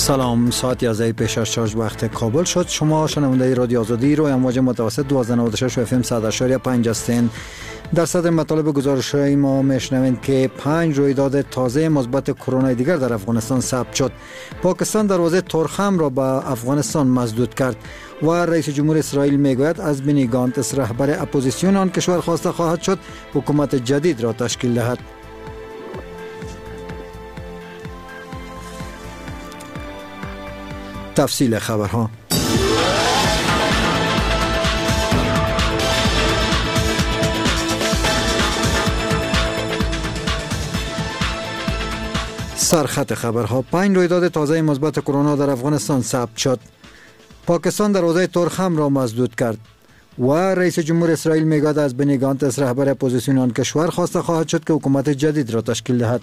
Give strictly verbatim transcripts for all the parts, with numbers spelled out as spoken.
سلام، ساعت یازده پیش از شش وقت کابل شد. شما شنونده رادیو آزادی روی امواج متوسط دویست و نود و شش اف ام صد و شش و پنج هستین. در صدر مطالب گزارش‌های ما میشنوید که پنج رویداد تازه مثبت کرونا دیگر در افغانستان ثبت شد. پاکستان دروازه ترخم را به افغانستان مسدود کرد و رئیس جمهور اسرائیل میگوید از بنی گانتس رهبر اپوزیسیون آن کشور خواسته خواهد شد حکومت جدید را تشکیل دهد. تفصیل خبرها. سرخط خبرها. پنج رویداد تازه مثبت کرونا در افغانستان ثبت شد. پاکستان دروازه ترخم را مسدود کرد و رئیس جمهور اسرائیل میگوید از بنی گانتس رهبر اپوزیسیون آن کشور خواسته خواهد شد که حکومت جدید را تشکیل دهد.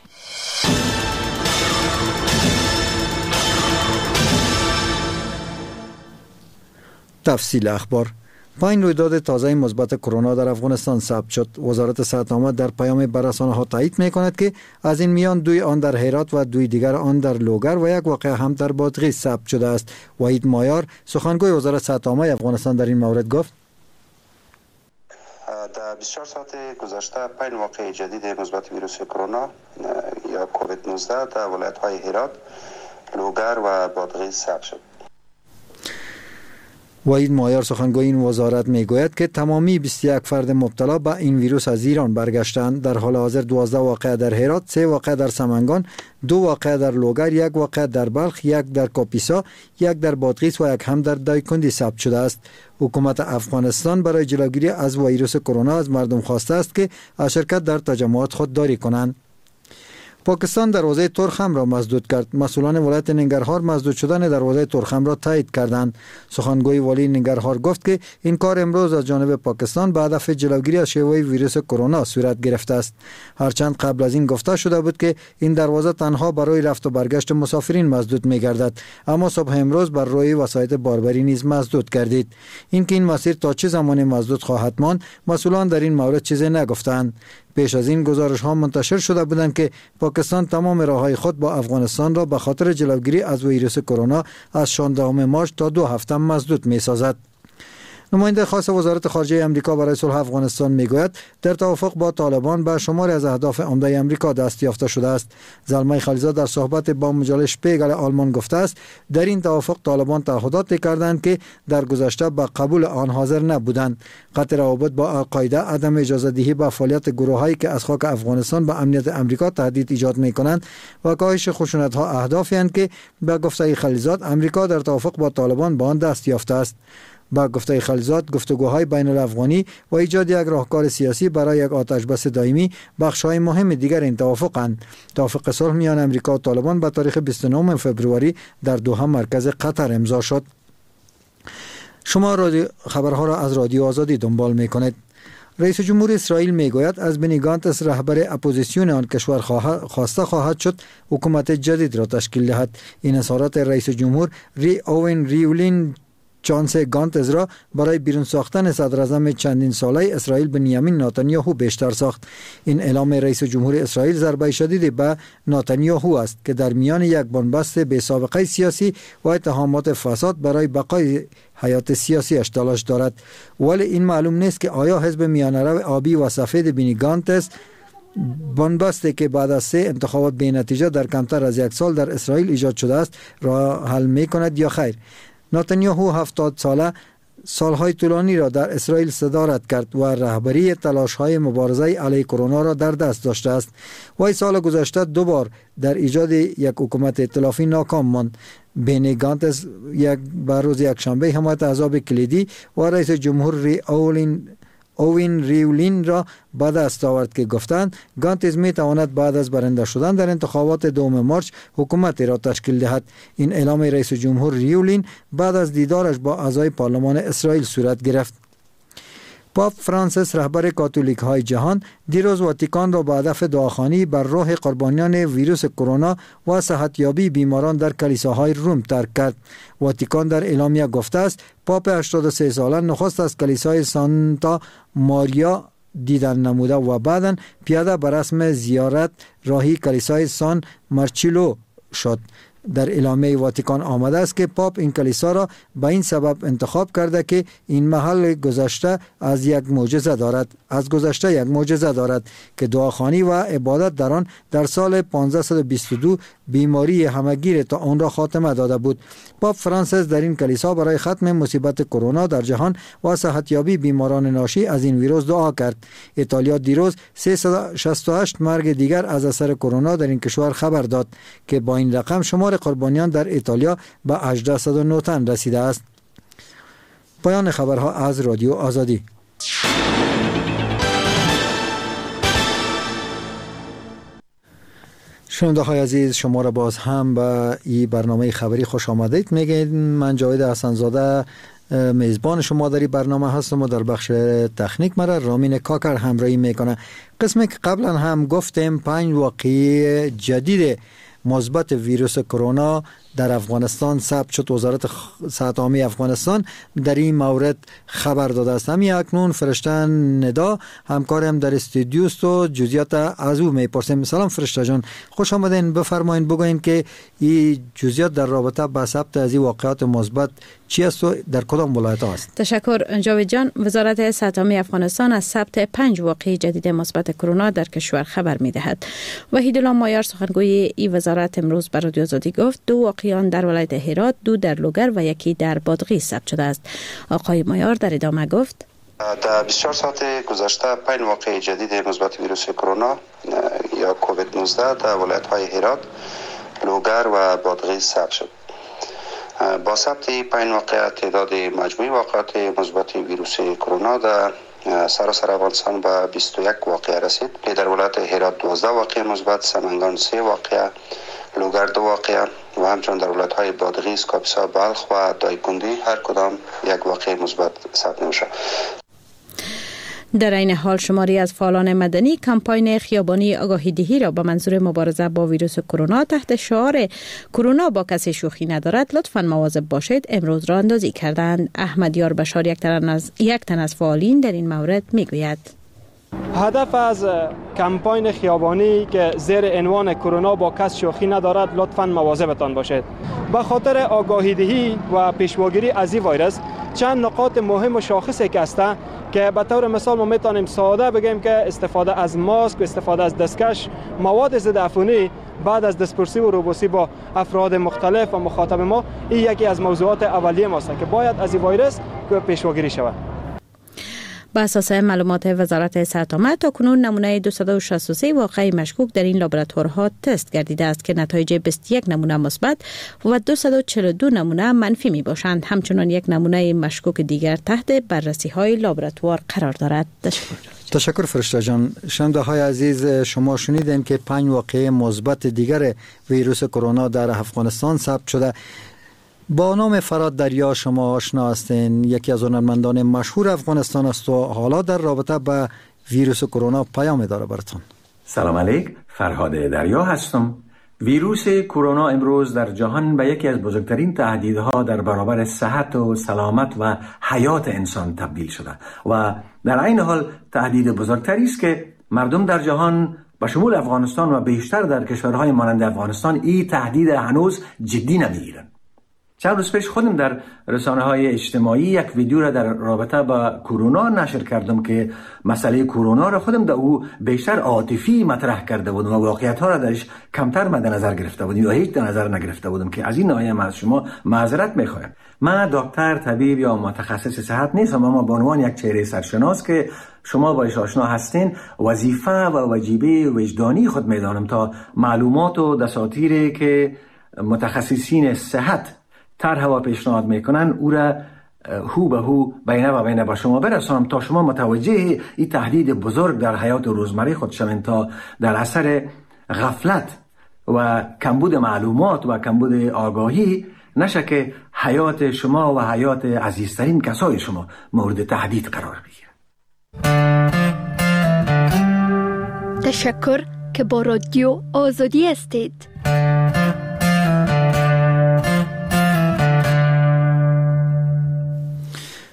تفصیل اخبار. پنج رویداد تازه مثبت کرونا در افغانستان ثبت شد. وزارت صحت آمد در پیام به رسانه‌ها تایید می‌کند که از این میان دوی آن در هرات و دوی دیگر آن در لوگر و یک واقعه هم در بادغیس ثبت شده است. وحید مایار سخنگوی وزارت صحت عامه افغانستان در این مورد گفت: در بیست و چهار ساعت گذشته پنج واقعه جدید مثبت ویروس کرونا یا کووید نوزده در ولایت‌های هرات، لوگر و بادغیس ثبت شد. وحید مایار سخنگوی این وزارت میگوید که تمامی بیست و یک فرد مبتلا به این ویروس از ایران برگشتند. در حال حاضر دوازده واقعه در هرات، سه واقعه در سمنگان، دو واقعه در لوگر، یک واقعه در بلخ، یک در کاپیسا، یک در بادغیس و یک هم در دایکندی ثبت شده است. حکومت افغانستان برای جلوگیری از ویروس کرونا از مردم خواسته است که از شرکت در تجمعات خودداری کنند. پاکستان دروازه ترخم را مسدود کرد. مسئولان ولایت ننگرهار مسدود شدن دروازه ترخم را تایید کردند. سخنگوی والی ننگرهار گفت که این کار امروز از جانب پاکستان به هدف جلوگیری از شیوع ویروس کرونا صورت گرفته است. هرچند قبل از این گفته شده بود که این دروازه تنها برای رفت و برگشت مسافرین مسدود می‌گردد، اما صبح امروز بر روی وسایط باربری نیز مسدود گردید. اینکه این مسیر تا چه زمانی مسدود خواهد ماند، مسئولان در این مورد چیزی نگفتند. پیش از این گزارش ها منتشر شده بودند که پاکستان تمام راههای خود با افغانستان را به خاطر جلوگیری از ویروس کرونا از شانزدهم مارس تا دو هفته مسدود می سازد. نماینده خاص وزارت خارجه امریکا برای صلح افغانستان میگوید در توافق با طالبان به شماری از اهداف عمده امریکا دست یافته شده است. زلمای خلیزاد در صحبت با مجله شپیگل آلمان گفته است در این توافق طالبان تعهدات کردند که در گذشته به قبول آن حاضر نبودند. قطع روابط با القاعده، عدم اجازه دهی به فعالیت گروهایی که از خاک افغانستان به امنیت امریکا تهدید ایجاد میکنند و کاهش خشونت ها اهدافی اند که به گفته خلیزاد امریکا در توافق با طالبان به آن دست یافته است. با گفته خلیزاد گفتگوهای بین الافغانی و ایجاد یک راهکار سیاسی برای یک آتش بس دائمی بخش‌های مهم دیگر این توافقند. توافق صلح میان امریکا و طالبان به تاریخ بیست و نهم فوریه در دوحه مرکز قطر امضا شد. شما رادیو خبرها را از رادیو آزادی دنبال می‌کنید. رئیس جمهور اسرائیل میگوید از بنی گانتس رهبر اپوزیسیون آن کشور خواسته خواهد شد حکومت جدید را تشکیل دهد. این اظهارات رئیس جمهور ری اوین ریولین چانس گانتز را برای بیرون ساختن صدر اعظم چندین ساله اسرائیل بنیامین نتانیاهو بیشتر ساخت. این اعلام رئیس جمهور اسرائیل ضربه شدیدی به نتانیاهو است که در میان یک بنبست بی سابقه سیاسی و اتهامات فساد برای بقای حیات سیاسی اش تلاش دارد. ولی این معلوم نیست که آیا حزب میانه‌رو آبی و سفید بنی گانتس بنبستی که بعد از سه انتخابات بی نتیجه در کمتر از یک سال در اسرائیل ایجاد شده است را حل می کند یا خیر. نتانیاهو هفتاد ساله سالهای طولانی را در اسرائیل صدارت کرد و رهبری تلاش‌های مبارزه علیه کرونا را در دست داشته است. وی سال گذشته دو بار در ایجاد یک حکومت ائتلافی ناکام ماند. بنی گانتس یک بر روز یکشنبه حمایت احزاب کلیدی و رئیس جمهور ری اولین اوین ریولین را به دست آورد که گفتند گانتز می تواند بعد از برنده شدن در انتخابات دوم مارس حکومتی را تشکیل دهد. این اعلام رئیس جمهور ریولین بعد از دیدارش با اعضای پارلمان اسرائیل صورت گرفت. پاپ فرانسیس رهبر کاتولیک های جهان دیروز واتیکان را به هدف دعاخوانی بر روح قربانیان ویروس کرونا و صحتیابی بیماران در کلیساهای روم ترک کرد. واتیکان در اعلامیه گفته است پاپ هشتاد و سه ساله نخست از کلیسای سانتا ماریا دیدن نموده و بعداً پیاده به رسم زیارت راهی کلیسای سان مارچیلو شد. در اعلامیه واتیکان آمده است که پاپ این کلیسا را به این سبب انتخاب کرده که این محل گذشته از یک معجزه دارد از گذشته یک معجزه دارد که دعاخوانی و عبادت در آن در سال پانزده و بیست و دو بیماری همگیر تا آن را خاتمه داده بود. پاپ فرانسیس در این کلیسا برای ختم مصیبت کرونا در جهان و صحتیابی بیماران ناشی از این ویروس دعا کرد. ایتالیا دیروز سیصد و شصت و هشت مرگ دیگر از اثر کرونا در این کشور خبر داد که با این رقم شمار قربانیان در ایتالیا به هجده و نه تن رسیده است. پایان خبرها از رادیو آزادی. شنونده های عزیز، شما را باز هم به این برنامه خبری خوش آمدید میگید. من جاوید حسن زاده میزبان شما در این برنامه هستم و در بخش تکنیک مرا رامین کاکر همراهی میکنه. قسمی که قبلا هم گفتیم پنج واقعه جدید مثبت ویروس کرونا در افغانستان ثبت شد. وزارت صحت عامه افغانستان در این مورد خبر داده است. همین اکنون فرشته ندا همکارم در استودیو است و جزئیات از او میپرسیم. سلام فرشته جان، خوش آمدین. بفرمایید بگوین که این جزئیات در رابطه با ثبت از این واقعات مثبت چی است و در کدام ولایت است؟ تشکر جاوید جان. وزارت صحت عامه افغانستان از ثبت پنج واقعه جدید مثبت کرونا در کشور خبر می‌دهد. وحیدالله مایار سخنگوی این وزارت امروز به رادیو آزادی گفت دو واقعیان در ولایت هرات، دو در لوگر و یکی در بادغیس ثبت شده است. آقای مایار در ادامه گفت در بیست و چهار ساعت گذشته پنج واقعه جدید مثبت ویروس کرونا یا کووید نوزده در ولایت‌های هرات، لوگر و بادغیس ثبت شد. با ثبت پنج واقعه تعداد مجموعی واقعات مثبت ویروس کرونا در سراسر افغانستان به بیست و یک واقعه رسید. در ولایت هرات دوازده واقعه مثبت، سمنگان سه واقعه، لوگر دو واقعه و همچنین در ولایت‌های بادغیس، کاپیسا، بلخ و دایکنډي هر کدام یک واقعه مثبت ثبت نشد. در این حال شماری از فعالان مدنی کمپاین خیابانی آگاهی دهی را به منظور مبارزه با ویروس کرونا تحت شعار کرونا با کسی شوخی ندارد لطفاً مواظب باشید امروز راه اندازی کردند. احمد یار بشار یک تن از یک تن از فعالین در این مورد میگوید هدف از کمپاین خیابانی که زیر عنوان کرونا با کس شوخی ندارد لطفاً مواظبتان باشید به خاطر آگاهی دهی و پیشواگیری از این ویروس چند نقاط مهم و شاخصی که است که به طور مثال ما میتونیم ساده بگیم که استفاده از ماسک و استفاده از دستکش، مواد ضد عفونی بعد از دستپرسی و روبوسی با افراد مختلف و مخاطب ما، این یکی از موضوعات اولیه ماست که باید از این ویروس پیشواگیری شود. با اساس معلومات وزارت صحت عامه تاکنون نمونه دویست و شصت و سه واقعه مشکوک در این لابراتوارها تست گردیده است که نتایج بیست و یک نمونه مثبت و دویست و چهل و دو نمونه منفی می باشند. همچنان یک نمونه مشکوک دیگر تحت بررسی های لابراتوار قرار دارد. تشکر. تشکر فرشته جان. شنونده های عزیز، شما شنیدین که پنج واقعه مثبت دیگر ویروس کرونا در افغانستان ثبت شده. با نام فراد دریا شما آشنا هستین، یکی از هنرمندان مشهور افغانستان است و حالا در رابطه با ویروس کرونا پیام داره براتون. سلام علیک، فرهاد دریا هستم. ویروس کرونا امروز در جهان به یکی از بزرگترین تهدیدها در برابر صحت و سلامت و حیات انسان تبدیل شده و در عین حال تهدید بزرگتری است که مردم در جهان به شمول افغانستان و بیشتر در کشورهای مانند افغانستان این تهدید هنوز جدی نمیگیرند. چند روز پیش خودم در رسانه‌های اجتماعی یک ویدیو را در رابطه با کرونا نشر کردم که مسئله کرونا را خودم در او بیشتر عاطفی مطرح کرده بودم و واقعیت‌ها را درش کمتر مد نظر گرفته بودم یا هیچ در نظر نگرفته بودم که از این ناحیه از شما معذرت می‌خوایم. من دکتر، طبیب یا متخصص صحت نیستم، اما به عنوان یک چهره سرشناس که شما باش آشنا هستین وظیفه و واجبه وجدانی خود می‌دانم تا معلومات و دساتیری که متخصصین صحت طرح و پیشنهاد میکنن او را هو به هو بینه و بینه با شما برسانم تا شما متوجه این تهدید بزرگ در حیات روزمره خود شوین تا در اثر غفلت و کمبود معلومات و کمبود آگاهی نشه که حیات شما و حیات عزیزترین کسای شما مورد تهدید قرار بگیره. تشکر که با رادیو آزادی هستید.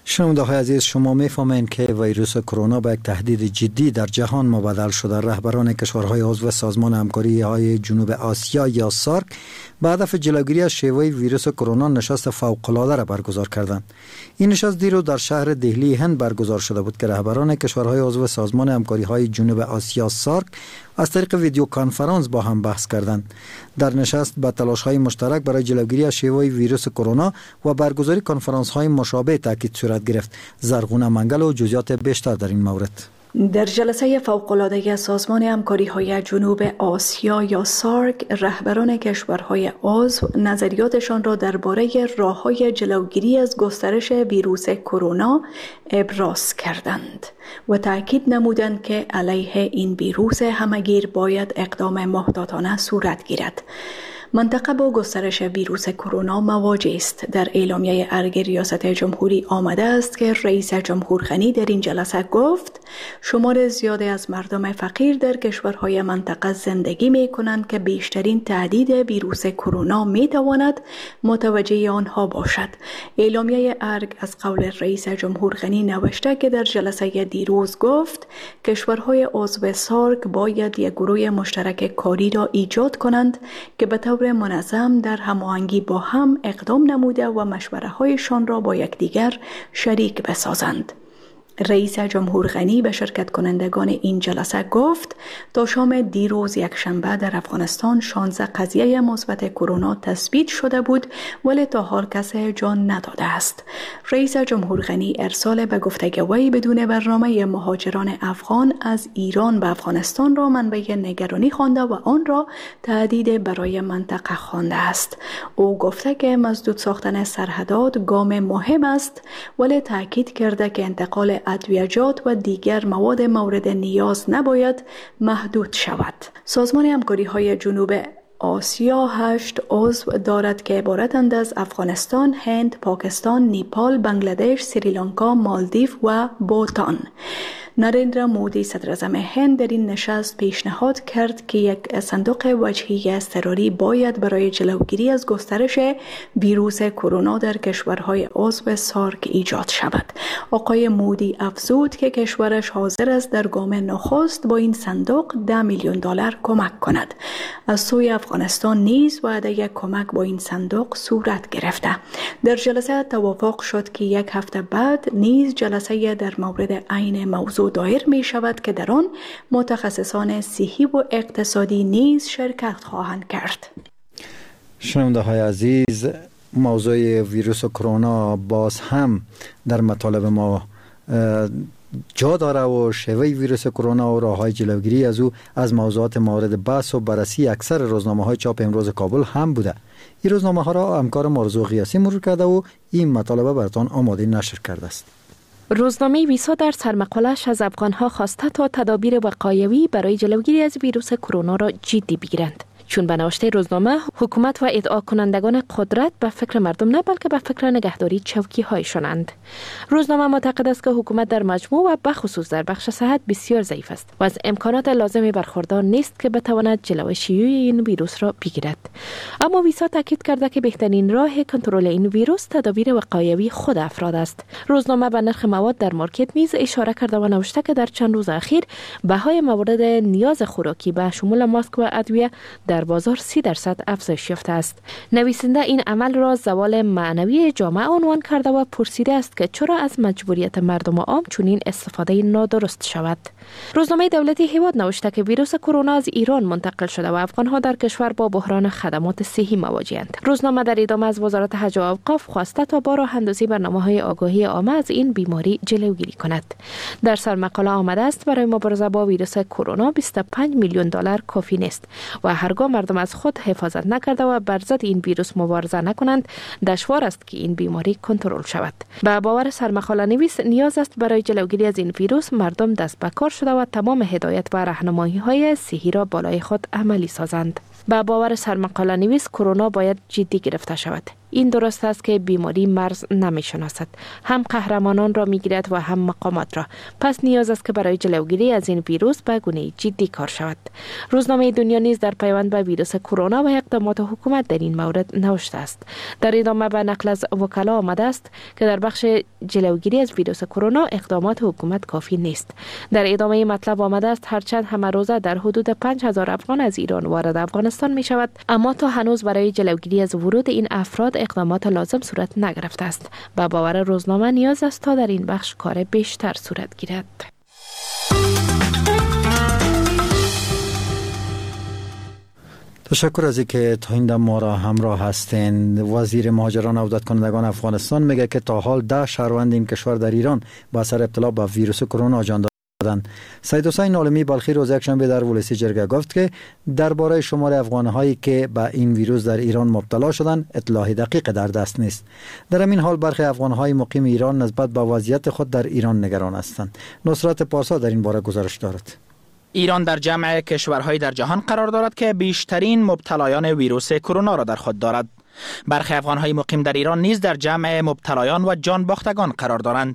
شنونده های عزیز، شما میفهمین که ویروس کرونا به یک تهدید جدی در جهان مبدل شده. رهبران کشورهای عضو سازمان همکاری های جنوب آسیا یا سارک به هدف جلوگیری از شیوع ویروس کرونا نشست فوق‌العاده را برگزار کردند. این نشست دیروز در شهر دهلی هند برگزار شده بود که رهبران کشورهای عضو سازمان همکاری های جنوب آسیا سارک از طریق ویدیو کانفرانس با هم بحث کردند. در نشست به تلاش‌های مشترک برای جلوگیری از شیوع ویروس کرونا و برگزاری کنفرانس‌های مشابه تاکید صورت گرفت. زرغونه منگل و جزئیات بیشتر در این مورد. در جلسه فوق‌العاده سازمان همکاری‌های جنوب آسیا یا سارک، رهبران کشورهای عضو نظریاتشان را درباره راه‌های جلوگیری از گسترش ویروس کرونا ابراز کردند و تاکید نمودند که علیه این ویروس همه‌گیر باید اقدام محتاطانه صورت گیرد. منطقه با گسترش ویروس کرونا مواجه است. در اعلامیه ارگ ریاست جمهوری آمده است که رئیس جمهور غنی در این جلسه گفت شمار زیادی از مردم فقیر در کشورهای منطقه زندگی می کنند که بیشترین تهدید ویروس کرونا می تواند متوجه آنها باشد. اعلامیه ارگ از قول رئیس جمهور غنی نوشته که در جلسه دیروز گفت کشورهای عضو سارک باید یک گروه مشترک کاری را ایجاد کنند که به طور منظم در هماهنگی با هم اقدام نموده و مشوره هایشان را با یکدیگر شریک بسازند. رئیس جمهور غنی به شرکت کنندگان این جلسه گفت تا شام دیروز یک شنبه در افغانستان شانزده قضیه مثبت کرونا تثبیت شده بود ولی تا حال کسی جان نداده است. رئیس جمهور غنی ارسال به گفتگوی بدون برنامه مهاجران افغان از ایران به افغانستان را منبع نگرانی خوانده و آن را تهدید برای منطقه خوانده است. او گفته که مسدود ساختن سرحدات گام مهم است ولی تاکید کرده که انتقال ادویجات و دیگر مواد مورد نیاز نباید محدود شود. سازمان همکاری‌های جنوب آسیا هشت عضو دارد که عبارتند از افغانستان، هند، پاکستان، نیپال، بنگلادش، سریلانکا، مالدیو و بوتان. نریندرا مودی صدر اعظم هند در این نشست پیشنهاد کرد که یک صندوق وجهی اضطراری باید برای جلوگیری از گسترش ویروس کرونا در کشورهای عضو سارک ایجاد شود. آقای مودی افزود که کشورش حاضر است در گام نخست با این صندوق ده میلیون دلار کمک کند. از سوی افغانستان نیز وعده کمک با این صندوق صورت گرفته. در جلسه توافق شد که یک هفته بعد نیز جلسه در مورد عین موضوع دایر می شود که در آن متخصصان صحی و اقتصادی نیز شرکت خواهند کرد. شنونده های عزیز، موضوع ویروس کرونا باز هم در مطالب ما جا داره و شیوع ویروس کرونا و راه‌های جلوگیری از او از موضوعات مورد بحث و بررسی اکثر روزنامه‌های چاپ امروز کابل هم بوده. این روزنامه ها را همکار مرزو قیاسی مرور کرده و این مطالب براتان آماده نشر کرده است. روزنامه ویسا در سرمقاله‌اش از افغان‌ها خواسته تا تدابیر وقایوی برای جلوگیری از ویروس کرونا را جدی بگیرند. چون به نوشته روزنامه حکومت و ادعا کنندگان قدرت به فکر مردم نه بلکه به فکر نگهداری چوکی هایشانند. روزنامه معتقد است که حکومت در مجموع و بخصوص در بخش صحت بسیار ضعیف است و از امکانات لازم برخوردار نیست که بتواند جلوی شیوع این ویروس را بگیرد. اما ویسا تاکید کرده که بهترین راه کنترل این ویروس تدابیر وقایوی خود افراد است. روزنامه به نرخ مواد در مارکت نیز اشاره کرده و نوشته که در چند روز اخیر بهای موارد نیاز خوراکی به شمول ماسک و ادویه در بازار سی درصد افزایش یافته است. نویسنده این عمل را زوال معنوی جامعه عنوان کرده و پرسیده است که چرا از مجبوریت مردم عام چنین استفاده نادرست شود. روزنامه دولتی هیواد نوشته که ویروس کرونا از ایران منتقل شده و افغان‌ها در کشور با بحران خدمات صحی مواجه‌اند. روزنامه در ادامه از وزارت حج و اوقاف خواسته تا با راه اندازی برنامه‌های آگاهی عامه از این بیماری جلوگیری کند. در سرمقاله آمده است برای مبارزه با ویروس کرونا بیست و پنج میلیون دلار کافی نیست و هرگاه مردم از خود حفاظت نکرده و بر ضد این ویروس مبارزه نکنند دشوار است که این بیماری کنترل شود. به باور سرمقاله نویس نیاز است برای جلوگیری از این ویروس مردم دست به کار شده و تمام هدایت و راهنمایی‌های صحی را بالای خود عملی سازند. به باور سرمقاله نویس کرونا باید جدی گرفته شود. این درست است که بیماری مرز نمی‌شناسد، هم قهرمانان را می‌گیرد و هم مقامات را. پس نیاز است که برای جلوگیری از این ویروس به گونه جدی کار شود. روزنامه دنیا نیز در پیوند به ویروس کرونا و اقدامات حکومت در این مورد نوشته است. در ادامه به نقل از وکلا آمده است که در بخش جلوگیری از ویروس کرونا اقدامات حکومت کافی نیست. در ادامه مطلب آمده است هرچند همه روزه در حدود پنج هزار افغان از ایران وارد افغانستان می شود، اما تا هنوز برای جلوگیری از ورود این افراد اقدامات لازم صورت نگرفته است. به باور روزنامه نیاز است تا در این بخش کار بیشتر صورت گیرد. تشکر از اینکه تا این دم ما را همراه هستین. وزیر مهاجران و عودت کنندگان افغانستان میگه که تا حال ده شهروند این کشور در ایران با اثر ابتلا به ویروس کرونا جان دادند. سید حسین عالمی بلخی روز یکشنبه در ولسی جرگه گفت که درباره شمار افغان‌هایی که به این ویروس در ایران مبتلا شدند اطلاع دقیق در دست نیست. در همین حال برخی افغان‌های مقیم ایران نسبت به وضعیت خود در ایران نگران هستند. نصرت پارسا در این باره گزارش دارد. ایران در جمع کشورهای در جهان قرار دارد که بیشترین مبتلایان ویروس کرونا را در خود دارد. برخی افغان‌های مقیم در ایران نیز در جمع مبتلایان و جان باختگان قرار دارند.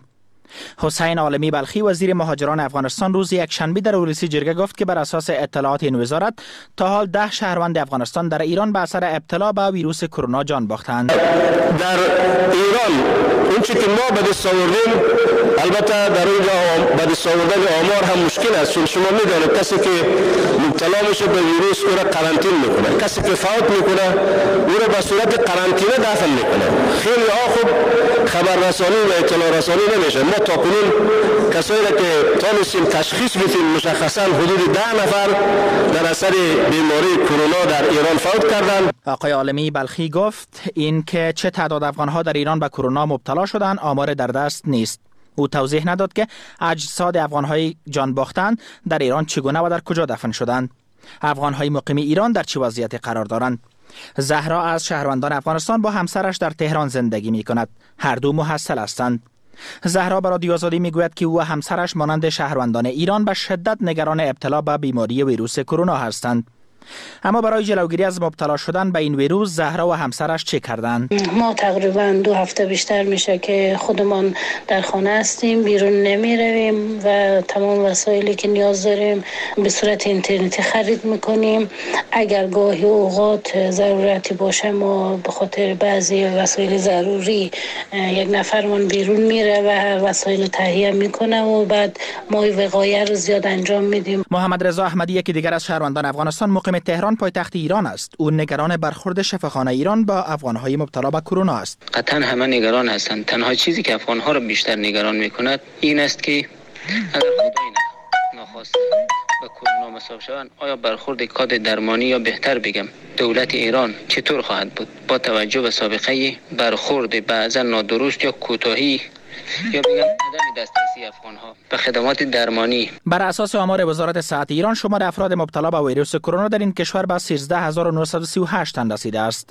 حسین عالمی بلخی وزیر مهاجران افغانستان روز یکشنبه در ولسی جرگه گفت که بر اساس اطلاعات این وزارت تا حال ده شهروند افغانستان در ایران به اثر ابتلا به ویروس کرونا جان باختند. در ایران اون چیزی که ما به دست آوردیم، البته در اینجا به دست آوردن آمار هم مشکل است، چون شما میدانید کسی که مبتلا میشه به ویروس او را قرنطینه میکنه، کسی که فوت میکنه او را به صورت قرنطینه دفن میکنه. خیلی ها خوب خبررسانی و اطلاع رسانی نمیشه. ما تا کنون کسایی را که تانستیم تشخیص بدیم مشخصا حدود ده نفر در اثر بیماری کرونا در ایران فوت کردند. آقای عالمی بلخی گفت این که چه تعداد افغان‌ها در ایران به کرونا مبتلا شدند آمار در دست نیست. او توضیح نداد که اجساد افغان‌های جان باختند در ایران چگونه و در کجا دفن شدند. افغان‌های مقیم ایران در چه وضعیتی قرار دارند؟ زهرا از شهروندان افغانستان با همسرش در تهران زندگی می‌کند. هر دو محصل هستند. زهرا به رادیو آزادی میگوید که او و همسرش مانند شهروندان ایران به شدت نگران ابتلا به بیماری ویروس کرونا هستند. اما برای جلوگیری از مبتلا شدن به این ویروس زهرا و همسرش چه کردند؟ ما تقریبا دو هفته بیشتر میشه که خودمان در خانه هستیم، بیرون نمی رویم و تمام وسایلی که نیاز داریم به صورت اینترنتی خرید میکنیم. اگر گاهی اوقات ضرورتی باشه ما به خاطر بعضی وسایل ضروری یک نفرمان بیرون میره و وسایل تهیه میکنه و بعد ما وقایع رو زیاد انجام میدیم. محمد رضا احمدی یکی دیگر از شهروندان افغانستان مقیم تهران پایتخت ایران است. او نگران برخورد شفاخانه ایران با افغان‌های مبتلا به کرونا است. قطعا همه نگران هستند. تنها چیزی که افغان‌ها را بیشتر نگران می‌کند این است که اگر خدای نخواسته به کرونا مصاب شوند آیا برخورد کادر درمانی یا بهتر بگم دولت ایران چطور خواهد بود با توجه به سابقه برخورد بعضا نادرست یا کوتاهی یا بگم عدم دسترسی افغان‌ها به خدمات درمانی. بر اساس آمار وزارت صحت ایران شمار افراد مبتلا به ویروس کرونا در این کشور به سیزده هزار و نهصد و سی و هشت تن رسیده است.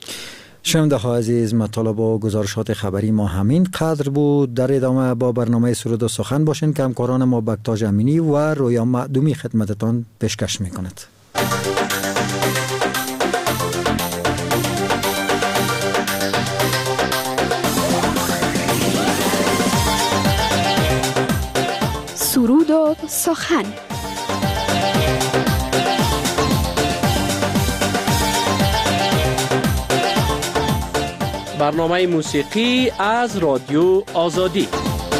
شنونده ها عزیز، مطالب و گزارشات خبری ما همین قدر بود. در ادامه با برنامه سرود و سخن باشین که همکاران ما بکتاج امینی و رویا معدومی خدمتتان پیشکش میکند. سرود و سخن. برنامه موسیقی از رادیو آزادی.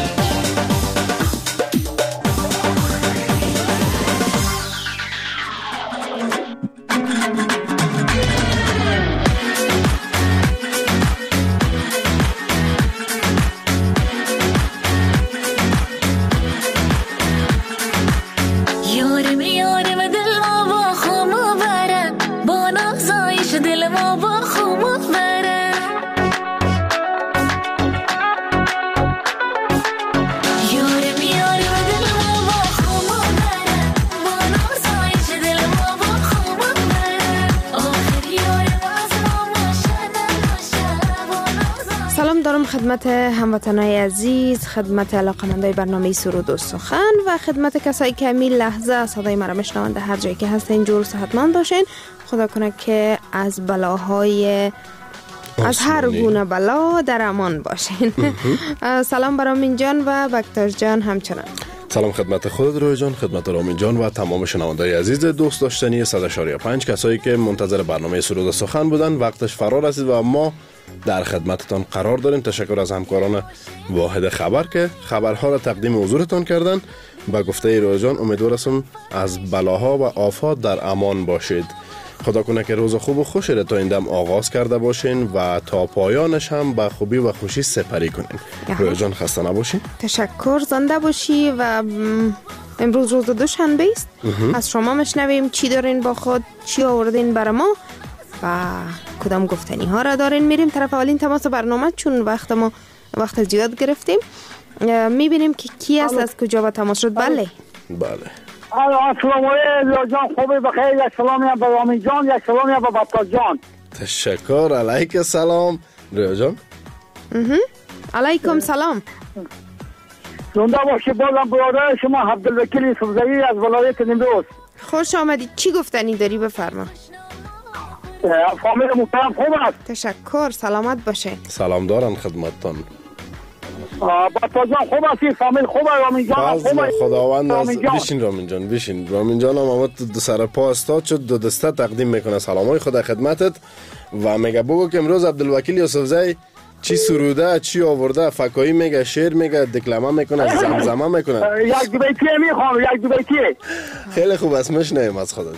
خدمت هموطنای عزیز، خدمت علاقمندای برنامه سرود و سخن و خدمت کسایی که همین لحظه صدای مرا میشنوند هر جایی که هستین جور صحتمند باشین. خدا کنه که از بلاهای از هر گونه بلا در امان باشین. سلام بر آمین جان و بکتاش جان همچنان. سلام خدمت خود روی جان، خدمت رامین جان و تمام شنوندای عزیز دوست داشتنی صد و پنج کسایی که منتظر برنامه سرود سخن بودن. وقتش فرا رسید و ما در خدمتتان قرار داریم. تشکر از همکاران واحد خبر که خبرها را تقدیم حضورتان کردن. با گفته روی جان امیدوار هستم از بلاها و آفات در امان باشید. خدا کنه که روز خوب و خوشی را تا این دم آغاز کرده باشین و تا پایانش هم با خوبی و خوشی سپری کنین. روی جان خسته نباشین. تشکر، زنده باشی. و امروز روز دوشنبه است. از شما مشنویم چی دارین با خود، چی آوردین برای ما و کدام گفتنی ها را دارین. میریم طرف اولین تماس برنامه، چون وقت ما وقت زیاد گرفتیم. میبینیم که کی است، از کجا با تماس شد. بله بله. السلام علیکم جان، خوبی بخیر. یک سلامی به رامین جان، یک سلامی به بطا جان. تشکر. علیک سلام ریا جان. علیکم سلام. زنده باشی. بازم برادر شما عبدالوکیل یوسفزئی از ولایت نیمروز. خوش آمدید. چی گفتنی داری؟ بفرما. فامیل محترم خوب است؟ تشکر، سلامت باشه. سلام دارم خدمتتان. بطا جان خوب هستی؟ فامیل خوبه؟ رامین جان خوبه؟ خداوند از بشین رامین جان بشین. رامین جان هم آمد دو سر پا استاد شد، دو دسته تقدیم میکنه سلامای خدا خدمتت و میگه بگو که امروز عبدالوکیل یوسفزئی چی سروده، چی آورده، فکایی میگه، شعر میگه، دکلمه میکنه، زمزمه میکنه. یک دو بیتی میخوام، یک دو بیتی. خیلی خوب است، مشنویم از خودت.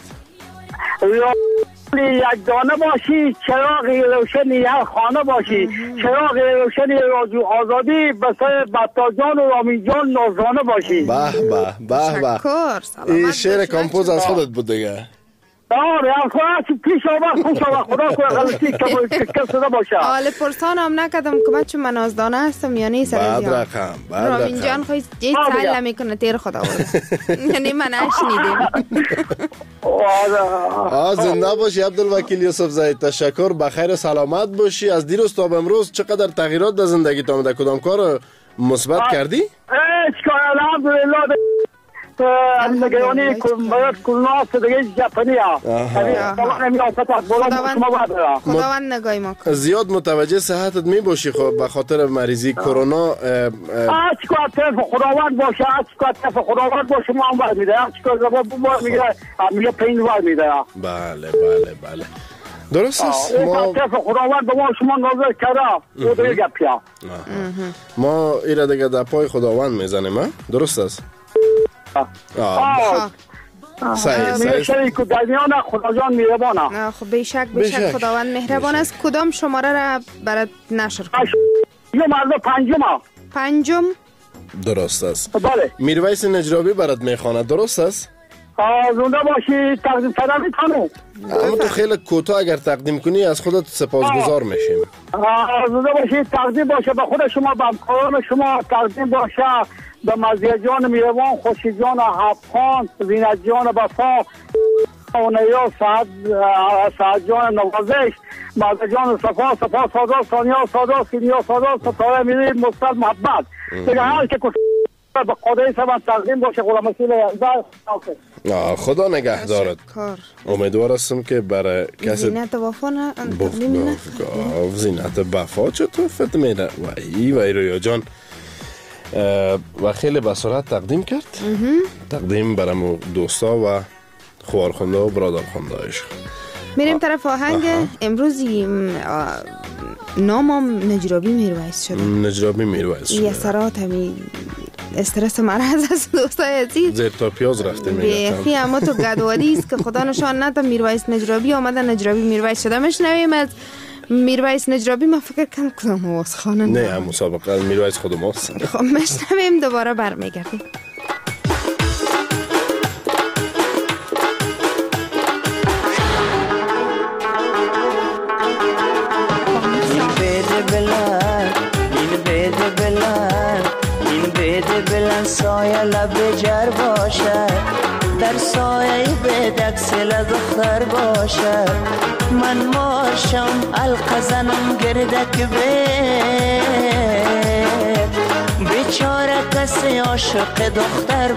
یک دانه باشی، چراغ روشنی هر خانه باشی، چراغ روشنی رادیو آزادی، بسر بطا جان و رامین جان نازانه باشی. به به به به. تشکر، سلامت. این شعر کمپوز از خودت بود دیگه. آره از خودت پیش آمد. خوش آمد. خدا کنه غلطی کس نده باشه. حال پرسان هم نکردم که من چون من نازدانه هستم یا نیست. بعد رقم بعد رقم رامین جان خواهی جیت سهل نمیکنه تیر خدا ورد. یعنی من نشنیدیم. آه زنده باشی عبدالوکیل یوسفزئی. تشکر، بخیر سلامت باشی. از دیروز تا به امروز چقدر تغییرات در زندگی تا آمده؟ کدام کار مثبت کردی؟ هیچ کار الحمدلله. نگرانی کرونا دیگه جپنی ها. خداوند نگاهی ما کنه. زیاد متوجه صحتت می باشی خب به خاطر مریضی کرونا. هر چیکار طرف خداوند باشه، هر چیکار طرف خداوند باشه ما هم باید میده. هر چیکار زبان بوار میگه میگه پین باید میده. بله بله بله درست است. ما طرف خداوند به ما شما نظر کرده او دیگه گپیا. ما ایره دیگه در پای خداوند میزنیم. درست است. آه صحیح صحیح که در میان خدا جان مهربانه. خب بیشک بیشک خداوند مهربان است. کدام شماره را برات نشر کنم؟ یه مرد پنجم. پنجم درست است. بله. میرویس نجرابی برات میخواند. درست است؟ زنده باشی. تقدیم کردن میکنم. اما تو خیلی کوتاه اگر تقدیم کنی از خودت سپاسگزار میشیم. زنده باشی. تقدیم باشه به خود شما، به همکاران شما. تقدیم باشه به مزیه جان میروان، خوشی جان حبخان، زینت جان بفا، اونیا سعد سعد جان نوازش، مزیه جان صفا صفا سادا سانیا سادا سینیا سادا ستاره میری مستد محبت. دیگه هر که به خدای سبت تقدیم باشه. غلام مسئول یزده. خدا نگه دارد. امیدوار هستم که برای کسی زینت وفا نه زینت وفا چطور فت میره و ای و ای رویا جان و خیلی بسرعت تقدیم کرد. تقدیم برای دوستا و خوارخونده و برادرخوندهایش. میریم طرف آهنگ. امروز نامم نجرابی میرویس شده. نجرابی میرویس شده. یه سرات همی استرس مرض از دوستای عزیز. زیر تا پیاز رفته میگه. بیخی اما تو گدواری است که خدا نشان نده میرویس نجرابی آمده نجرابی میرویس شده. مشنویم از میرویس نجرابی. ما فکر کنم کدام آواز خانه نه هم مسابقه میرویس خود ماست. خب مشنویم دوباره برمیگردیم. سایه لب جر باشد، در سایه به دکسل دختر باشد. من ماشم القزنم گردک بید، بیچاره کسی عاشق دختر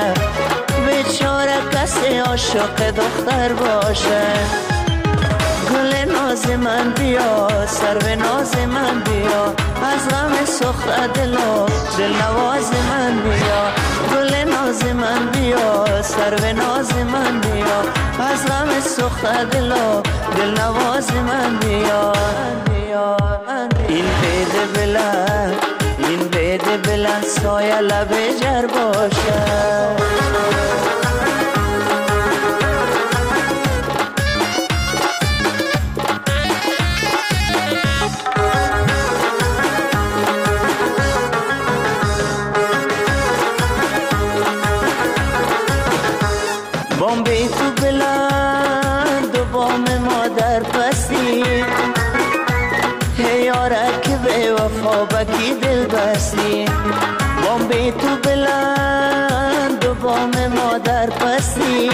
باشد، بیچاره کسی عاشق دختر باشد. گل ناز من بیا سرو ناز من بیا از غم سخت دل و دل نواز من بیا گل ناز من بیا سرو ناز من بیا از غم سخت دل و دل نواز من بیا این بید بلند این بید بلند سایه لب جر باشد بام بی تو بلند و بام ما در پستی هیاره که به وفا بکی دل بستی بام بی تو بلند و بام ما در پستی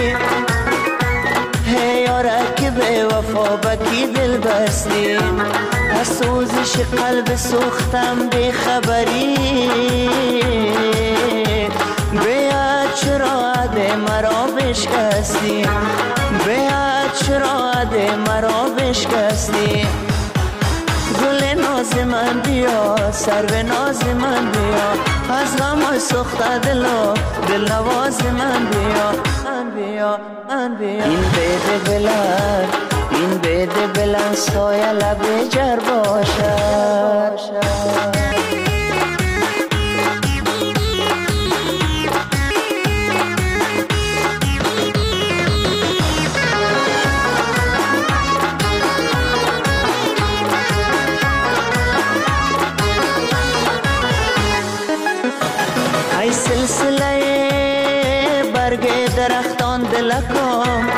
هیاره که به وفا بکی دل بستی از سوزش قلب سوختم بی خبری بیاد چرا عده مرا بشکستی بیاد چرا عده مرا بشکستی گل ناز من بیا سرو ناز من بیا از غم سخت دل و دل نواز من بیا من بیا من بیا این بید بلند این بید بلند سایه لب جر باشد ای سلسله برگ درختان دلکم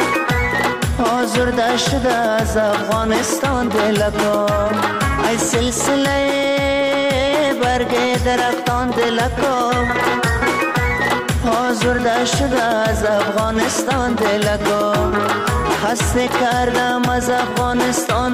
آزرده شده از افغانستان دلکم ای سلسله برگ درختان دلکم آزرده شده از افغانستان دلکم خسته کردم از افغانستان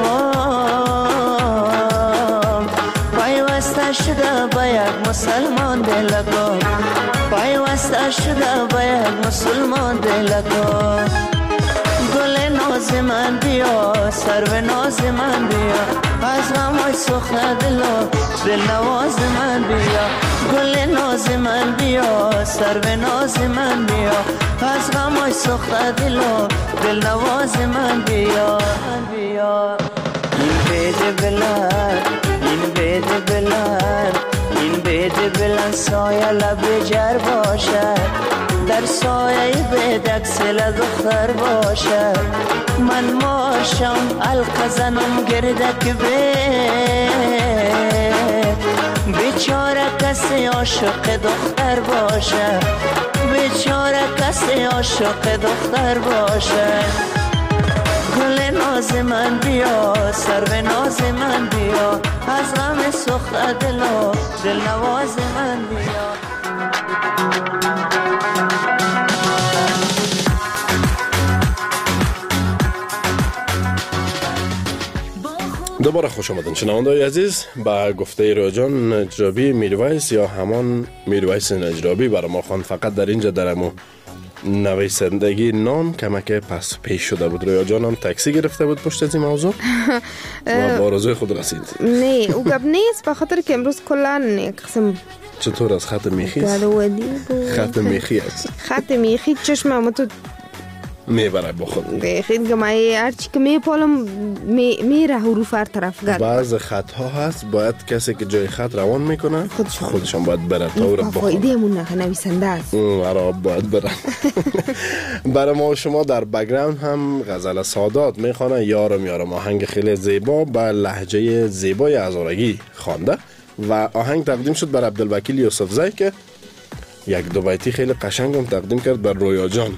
بروم پیوسته شده با یک مسلمان دلکم پیوسته شده با یک مسلمان دلکم گل ناز من بیا سرو ناز من بیا از غم سخت دل و دل نواز من بیا گل ناز من بیا سرو ناز من بیا از غم سخت دل و دل نواز من بیا بیا این بید بلند این بید بلند این بید بلند سایه لب جر باشد در سایه بید اکسل دختر باشد من ماشم القزنم گردک بید بیچاره کسی عاشق دختر باشد بیچاره کسی عاشق دختر باشد گل ناز من بیا سرو ناز من بیا از غم سخت دل و دل نواز من بیا دوباره خوش آمدین شنونده‌های عزیز به گفته راجان نجرابی میرویس یا همان میرویس نجرابی برای ما خوان. فقط در اینجا درمو نویسندگی نام کمک پس پیش شده بود. رویا جان هم تاکسی گرفته بود پشت از این موضوع و با آرزوی خود رسید. نه او گپ نیست به خاطر که امروز کلا یک قسم چطور از خط میخی است؟ خط میخی است. خط میخی چشم اما تو میبره با خود خیلی که من هرچی که میپالم میره حروف هر طرف گرد. بعض خط ها هست باید کسی که جای خط روان میکنه خودشان, خودشان باید بره تا او را بخواه. فایده مون نه نویسنده است برای باید بره. برای ما شما در بگراند هم غزل سادات میخوانه. یارم یارم آهنگ خیلی زیبا با لهجه زیبای هزارگی خوانده و آهنگ تقدیم شد بر عبدالوکیل یوسفزی که یک دو بیتی خیلی قشنگ هم تقدیم کرد بر رویا جان.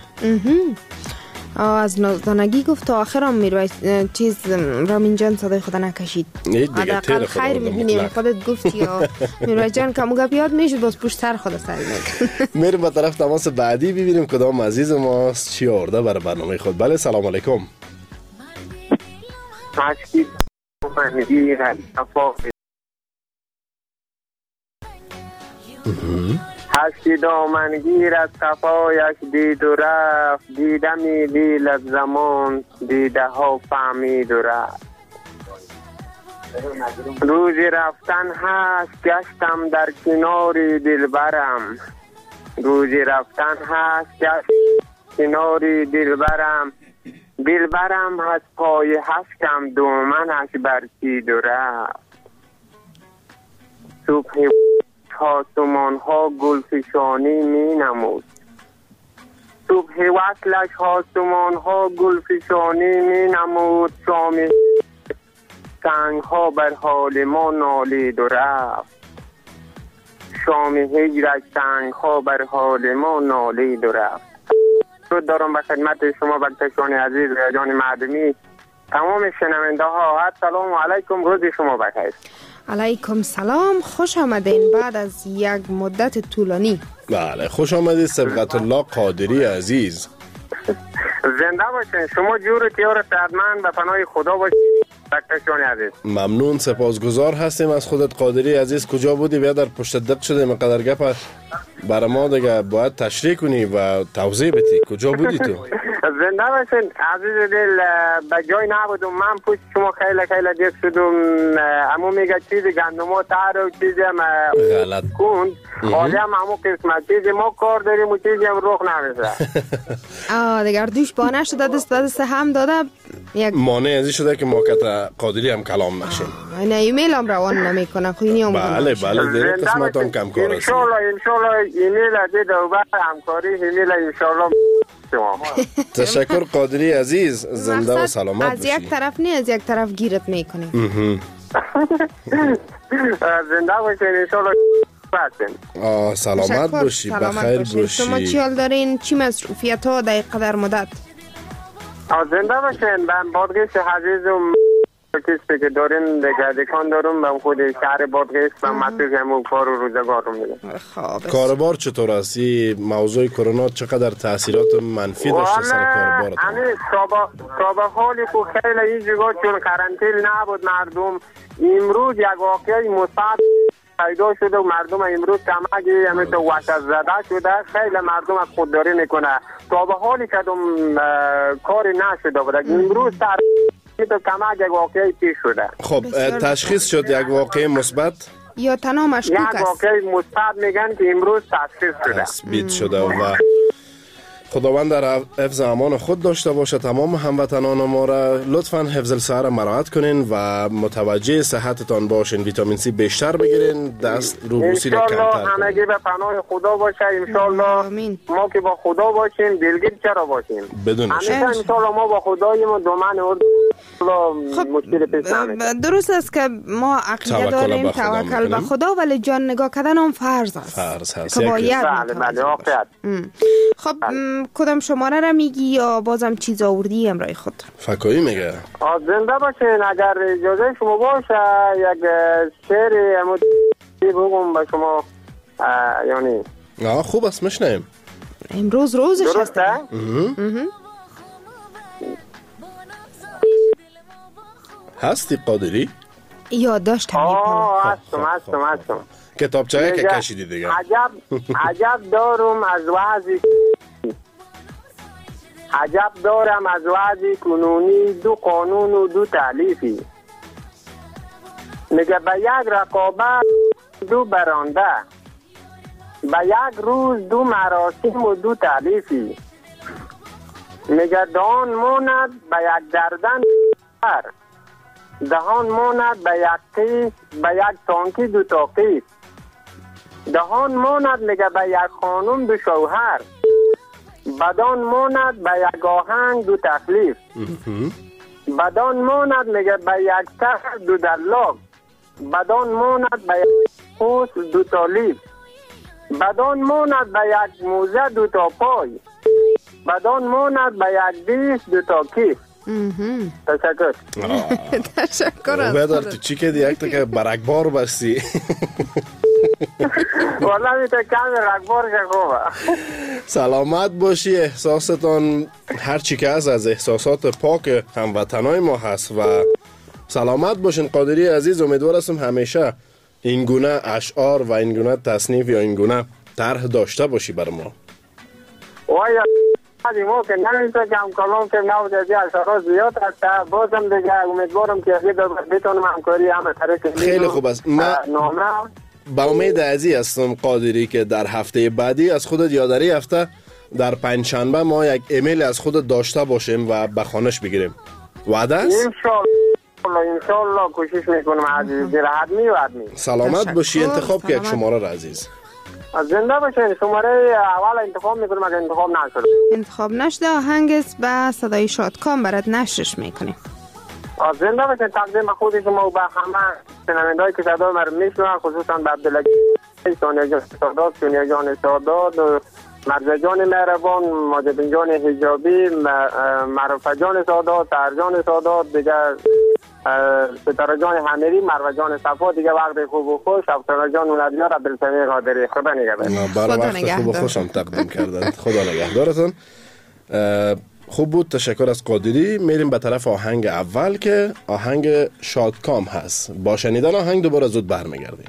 از نازدانگی گفت تا آخر هم میرویس چیز رامین جان صدای خدا نکشید. حداقل خیر میبینیم خودت گفتی یا میرویس جان کمو گپ یاد میشد باز پشت سر خدا سر میکنه. میریم به طرف تماس بعدی ببینیم کدام عزیز ماست چی آورده برای برنامه خود. بله سلام علیکم. هشتی دامنگیر از صفایش دید و رفت، دیدمی دیل از زمان دیده ها فهمید و رفت. روزی رفتن هست گشتم در کناری دلبرم، روزی رفتن هست گشتم کناری دلبرم، دلبرم از پای هشتم دومنش برچید و رفت. صبح آسمان ها گلفشانی می نمود، صبح وصلش آسمان ها گلفشانی می نمود، شامی سنگ ها بر حال ما نالید و رفت، شام هجرش سنگ ها بر حال ما نالید و رفت. درود دارم به خدمت شما بکتشان عزیز و جان معدمی، تمام شنونده ها. السلام علیکم، روز شما بخیر. علیکم سلام، خوش آمدین بعد از یک مدت طولانی. بله خوش آمدید سبقت الله قادری عزیز. زنده باشین، شما جور تیار سعدمند به پناه خدا باشین بکتشان عزیز. ممنون، سپاسگزار هستیم از خودت قادری عزیز. کجا بودی؟ بیا در پشت دق شده مقدر گپ برای ما دیگه باید تشریح کنی و توضیح بدی. کجا بودی تو؟ زنده باشین عزیز دل، به جای نبودم، من پشت شما خیلی خیلی دیگ شدم. امو میگه چیزی گندمو تر و چیزی هم غلط کند، حالی هم امو قسمت چیزی ما کار داریم و چیزی هم رخ نمیشه. آه دیگر دوش بانه شده دست دست هم داده یک مانع ازی شده که ما کتا قادری هم کلام نشیم. نه ایمیل هم روان نمیکنه خوینی هم بله بله دیره قسمت هم کم کار هستی. انشالله انشالله ایمیل دید و بعد همکاری ایمیل انشالله شما. تشکر قادری عزیز، زنده و سلامت از باشی. یک طرف نه از یک طرف گیرت میکنیم. زنده باشین انشالله باشین. آه سلامت باشی، بخیر باشی. شما چی حال دارین؟ چی مصروفیت ها در قدر مدت؟ زنده باشین. من بادغیس عزیزم کسی که دارین دیگه دکان دارم، من خود شهر بادغیس و مسئول همون کار و روزگارم میدم. کاربار چطور است؟ موضوع کرونا چقدر تاثیرات منفی داشته سر کاربارت؟ همین سابق حالی که خیلی این جگاه چون قرنطینه نبود مردم، امروز یک واقعی مثبت پیدا شده و مردم امروز کمکی همین تو وحشت زده شده، خیلی مردم از خودداری میکنه. سابق حالی که کاری نشده بود، امروز سر تو کمک یک واقعی پیش شده. خب تشخیص شد یک واقعی مثبت یا تنها مشکوک است؟ یک واقعی مثبت میگن که امروز تشخیص شده تثبیت شده و خداوند در حفظ امان خود داشته باشه تمام هموطنان ما را. لطفاً حفظ الصحه را مراعات کنین و متوجه صحتتان باشین، ویتامین سی بیشتر بگیرین، دست روبوسی را کمتر کنین. همگی به پناه خدا باشه انشالله. ما که با خدا باشیم دلگیر چرا باشیم؟ بدون شک انشالله ما با خداییم و دومن خب درست است که ما عقیده داریم توکل به خدا، ولی جان نگاه کردن هم فرض است. فرض هست. بله بله واقعا. خب کدام شماره را میگی یا بازم چیز آوردی امرای خود؟ فکایی میگه. زنده باشین، اگر اجازه شما باشه یک شعر امو بگم به شما، یعنی آه خوب است میشنیم. امروز روزش هست. هستی قادری؟ یادداشت هم آه هستم هستم هستم. کتابچه که کشیدی دیگه. عجب عجب دارم از وضعی عجب دارم از وضعی کنونی، دو قانون و دو تالیفی. میگه به یک رقابت دو برانده، به یک روز دو مراسم و دو تالیفی. میگه دهان موند به یک دردن بر، دهان موند به یک قیس، به یک تانکی دو تا قیس. دهان موند میگه به یک خانم دو شوهر، بدان موند به یک آهنگ دو تکلیف. بدان موند میگه به یک تخت دو دلاغ، بدان موند به یک خوص دو تا لیف. بدان موند به یک موزه دو تا پای، بدان موند به یک دیس دو تا کیف. تشکر. تشکر از خودت. تو چی که دیگه که برکبار بستی؟ والله می تا کم رکبار که خوبه. سلامت باشی، احساستان هر چی که از از احساسات پاک هموطنای ما هست و سلامت باشین قادری عزیز. امیدوار هستم همیشه این گونه اشعار و این گونه تصنیف یا این گونه طرح داشته باشی بر ما؟ وایا ما که نمیشه کم کلام که نو دیگه اشعار زیاد هست. بازم دیگه امیدوارم که اگه بتونم همکاری همه طرف. خیلی خوب است. ما با امید ازی هستم قادری که در هفته بعدی از خودت یاداری هفته در پنجشنبه ما یک ایمیل از خودت داشته باشیم و به خانش بگیریم. وعده است؟ انشالله انشالله کوشش میکنم عزیز. حتمی و حتمی. سلامت باشی. انتخاب که یک شماره را عزیز. زنده باشین. شماره اول انتخاب میکنم. اگه انتخاب نشد انتخاب نشده آهنگ است به صدای شادکام برات نشرش میکنیم. زنده باشین. تقدیم خود شما و به همه شنوندهایی که صدای ما رو میشنون، خصوصا به عبدالله سونیا جان سادات، سونیا جان سادات، مرزا جان مهربان، ماجد جان حجابی، معروفه جان سادات، ترجان سادات، دیگه ستاره جان حمیری، مروه جان صفا، دیگه وقت خوب و خوش، افسانه جان اولادیار، عبدالسمیع قادری. خدا نگهدار. برای وقت خوب و خوش هم تقدیم کردن. خدا نگهدارتون. خوب بود. تشکر از قادری. میریم به طرف آهنگ اول که آهنگ شادکام هست. با شنیدن آهنگ دوباره زود برمیگردیم.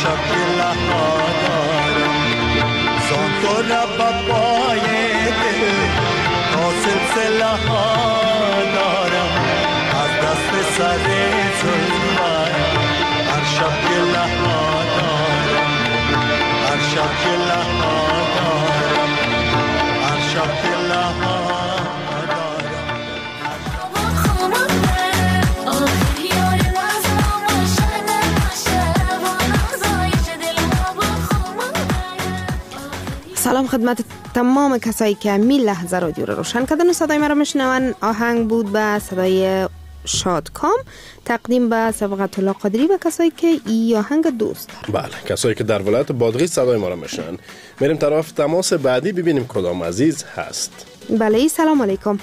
تو را با پای دل حوصله ها دارم از دست سر زلفت هر شب گله ها دارم هر شب گله ها دارم هر شب گله ها سلام خدمت تمام کسایی که می لحظه رادیو رو روشن کردن و صدای مرا میشنون. آهنگ بود به صدای شادکام تقدیم به صبغت الله قادری و کسایی که ای آهنگ دوست دارن. بله، کسایی که در ولایت بادغیس صدای ما را میشنون. میریم طرف تماس بعدی ببینیم کدام عزیز هست. بله، سلام علیکم.